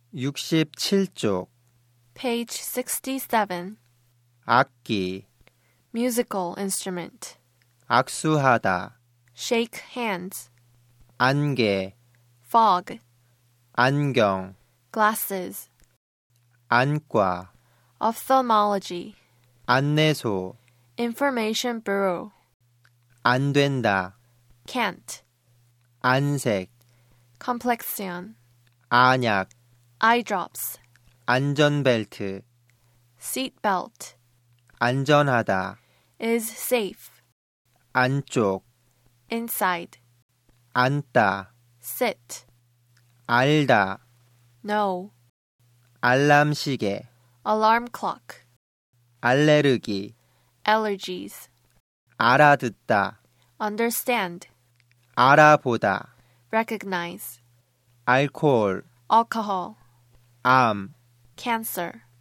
67쪽 Page 67. 악기 Musical instrument. 악수하다 Shake hands. 안개 Fog. 안경 Glasses. 안과 Ophthalmology. 안내소 Information Bureau. 안 된다 Can't. 안색 Complexion. 안약 Eye drops. 안전벨트 Seat belt. 안전하다 Is safe. 안쪽 Inside. 앉다 Sit. 알다 Know. 알람 시계 Alarm clock. 알레르기 Allergies. 알아듣다 Understand. 알아보다 Recognize. 알코올 Alcohol. 암 Cancer.